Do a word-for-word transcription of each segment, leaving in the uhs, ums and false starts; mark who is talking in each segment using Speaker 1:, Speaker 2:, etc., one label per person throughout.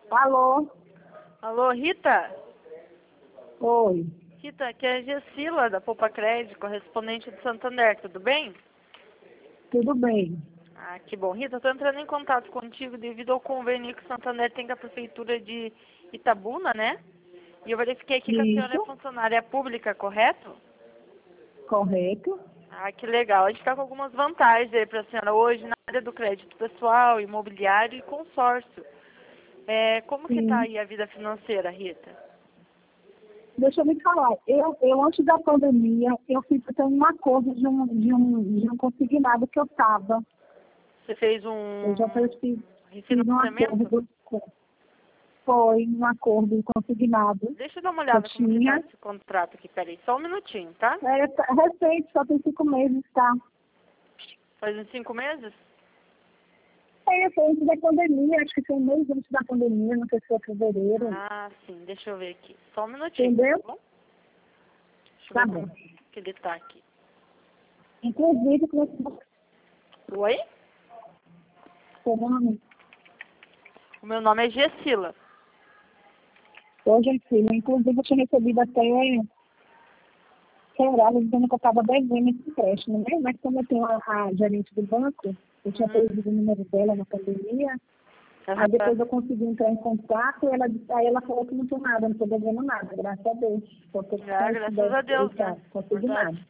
Speaker 1: Alô?
Speaker 2: Alô, Rita?
Speaker 1: Oi.
Speaker 2: Rita, aqui é a Gessila, da Poupa Crédito, correspondente do Santander, tudo bem?
Speaker 1: Tudo bem.
Speaker 2: Ah, que bom. Rita, estou entrando em contato contigo devido ao convênio que o Santander tem com a Prefeitura de Itabuna, né? E eu verifiquei aqui que a senhora é
Speaker 1: Isso,
Speaker 2: funcionária pública, correto?
Speaker 1: correto.
Speaker 2: Ah, que legal. A gente está com algumas vantagens aí para a senhora hoje na área do crédito pessoal, imobiliário e consórcio. É, como que está
Speaker 1: Sim.
Speaker 2: aí a vida financeira, Rita?
Speaker 1: Deixa eu me falar. Eu, eu antes da pandemia, eu fiz até um acordo de um, de um, de um consignado que eu estava.
Speaker 2: Você fez
Speaker 1: Eu já
Speaker 2: um
Speaker 1: fiz, fiz um
Speaker 2: refinanciamento?
Speaker 1: acordo. com- Foi um acordo consignado
Speaker 2: Deixa eu dar uma
Speaker 1: que eu
Speaker 2: olhada como que tá
Speaker 1: tinha.
Speaker 2: esse contrato aqui, peraí, só um minutinho, tá?
Speaker 1: É tá- recente, só tem cinco meses, tá?
Speaker 2: Faz uns cinco meses?
Speaker 1: É, foi antes da pandemia, acho que foi um mês antes da pandemia, não sei se foi fevereiro.
Speaker 2: Ah, sim, deixa eu ver aqui. Só um minutinho,
Speaker 1: Entendeu?
Speaker 2: tá bom? Deixa eu
Speaker 1: Tá
Speaker 2: ver
Speaker 1: bom.
Speaker 2: como que ele tá aqui.
Speaker 1: Inclusive, como é que
Speaker 2: Oi?
Speaker 1: seu nome?
Speaker 2: O meu nome é Gessila.
Speaker 1: Hoje, filho, inclusive eu tinha recebido até quebrada dizendo que eu estava devendo esse empréstimo, né? Mas como eu tenho a, a gerente do banco, eu tinha
Speaker 2: Uhum.
Speaker 1: perdido o número dela na pandemia,
Speaker 2: Aham.
Speaker 1: aí depois eu consegui entrar em contato e ela, disse- aí ela falou que não tinha nada, não estou devendo nada, graças a Deus. Só que
Speaker 2: Ah, graças a Deus, né?
Speaker 1: consegui nada.
Speaker 2: Verdade.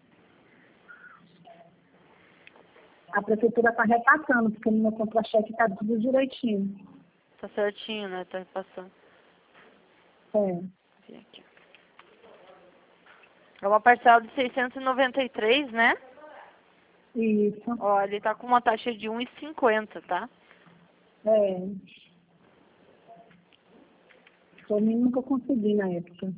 Speaker 1: A prefeitura está repassando, porque no meu contra-cheque está tudo direitinho.
Speaker 2: Tá certinho, né? Tá passando.
Speaker 1: É,
Speaker 2: Vem aqui. É uma parcela de seiscentos e noventa e três, né?
Speaker 1: isso.
Speaker 2: Ó, ele tá com uma taxa de um e cinquenta, tá?
Speaker 1: É. Foi o mínimo que eu consegui na época.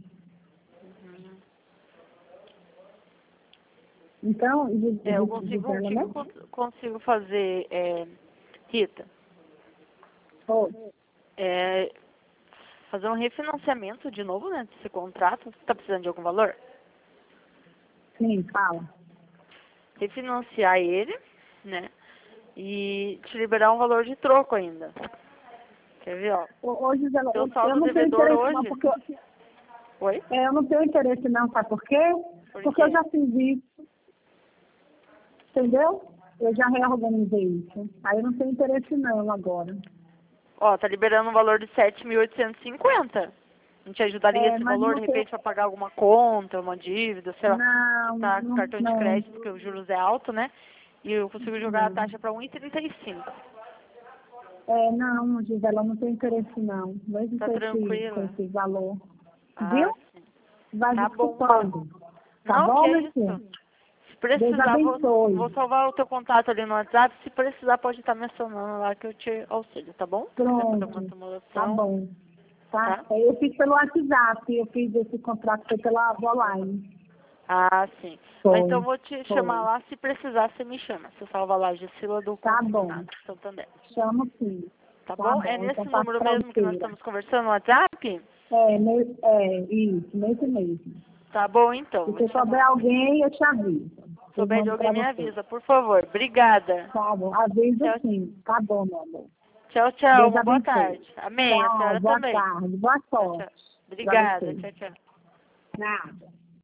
Speaker 1: Então, de,
Speaker 2: É, eu
Speaker 1: de, de
Speaker 2: consigo, o
Speaker 1: dela,
Speaker 2: que que
Speaker 1: né?
Speaker 2: eu cons- consigo fazer, é, Rita?
Speaker 1: Foi.
Speaker 2: É, fazer um refinanciamento de novo, né, desse contrato. Você tá precisando de algum valor?
Speaker 1: Sim, fala.
Speaker 2: Refinanciar ele, né, e te liberar um valor de troco ainda. Quer ver, ó?
Speaker 1: Ô, ô, Gisela,
Speaker 2: Seu
Speaker 1: eu, eu
Speaker 2: saldo
Speaker 1: não tenho
Speaker 2: devedor
Speaker 1: interesse não,
Speaker 2: hoje...
Speaker 1: porque eu,
Speaker 2: Oi?
Speaker 1: é, eu não tenho interesse não, sabe por quê?
Speaker 2: Por
Speaker 1: Porque eu
Speaker 2: quê?
Speaker 1: já fiz isso, entendeu? Eu já reorganizei isso. Aí eu não tenho interesse não agora.
Speaker 2: Ó, tá liberando um valor de sete mil oitocentos e cinquenta. Não te ajudaria
Speaker 1: É,
Speaker 2: esse
Speaker 1: mas
Speaker 2: valor,
Speaker 1: não
Speaker 2: de
Speaker 1: tem.
Speaker 2: repente, para pagar alguma conta, uma dívida, sei lá, que
Speaker 1: Não,
Speaker 2: tá com
Speaker 1: não,
Speaker 2: cartão de
Speaker 1: não,
Speaker 2: crédito, porque os juros é alto, né? E eu consigo jogar a
Speaker 1: não.
Speaker 2: taxa para um e trinta e cinco.
Speaker 1: É, não, Gisela, eu não tenho interesse não. Mesmo
Speaker 2: Tá
Speaker 1: com esse, com
Speaker 2: tranquila?
Speaker 1: esse valor. Viu?
Speaker 2: Ah, sim.
Speaker 1: Vai
Speaker 2: Tá bom,
Speaker 1: desculpando.
Speaker 2: então.
Speaker 1: Tá
Speaker 2: Não, que
Speaker 1: bom,
Speaker 2: é
Speaker 1: meu
Speaker 2: isso.
Speaker 1: filho?
Speaker 2: Se
Speaker 1: Deus
Speaker 2: precisar, vou,
Speaker 1: abençoe.
Speaker 2: vou salvar o teu contato ali no WhatsApp. Se precisar, pode estar me acionando lá que eu te auxilio, tá bom? Se quiser fazer uma
Speaker 1: Pronto. Tá
Speaker 2: simulação,
Speaker 1: bom. Tá?
Speaker 2: tá?
Speaker 1: Eu fiz pelo WhatsApp, eu fiz esse contrato foi pela online.
Speaker 2: Ah, sim. Mas então eu
Speaker 1: Foi.
Speaker 2: vou te chamar
Speaker 1: Foi.
Speaker 2: lá, se precisar, você me chama. Você salva lá, Gessila do
Speaker 1: Tá bom.
Speaker 2: Consignado Santander.
Speaker 1: Chamo sim.
Speaker 2: Tá
Speaker 1: Tá
Speaker 2: bom? É
Speaker 1: bom. Então
Speaker 2: nesse
Speaker 1: faço
Speaker 2: número
Speaker 1: pra
Speaker 2: mesmo que nós
Speaker 1: inteira.
Speaker 2: estamos conversando no WhatsApp?
Speaker 1: É, me- é, isso, nesse mesmo.
Speaker 2: Tá bom, então.
Speaker 1: Se
Speaker 2: Vou
Speaker 1: você
Speaker 2: te chamar.
Speaker 1: souber alguém, eu te aviso.
Speaker 2: Se
Speaker 1: Eu
Speaker 2: souber de
Speaker 1: mando
Speaker 2: alguém,
Speaker 1: pra
Speaker 2: me
Speaker 1: você.
Speaker 2: avisa, por favor. Obrigada.
Speaker 1: Tá bom. Aviso
Speaker 2: Tchau,
Speaker 1: sim. Tá bom, meu amor.
Speaker 2: tchau, tchau.
Speaker 1: Deus
Speaker 2: Uma boa
Speaker 1: abençoe.
Speaker 2: tarde. Amém. A
Speaker 1: Tchau,
Speaker 2: senhora
Speaker 1: boa
Speaker 2: também.
Speaker 1: tarde, boa
Speaker 2: Tchau,
Speaker 1: sorte
Speaker 2: tchau.
Speaker 1: pra
Speaker 2: Obrigada.
Speaker 1: você.
Speaker 2: Tchau, tchau.
Speaker 1: Nada.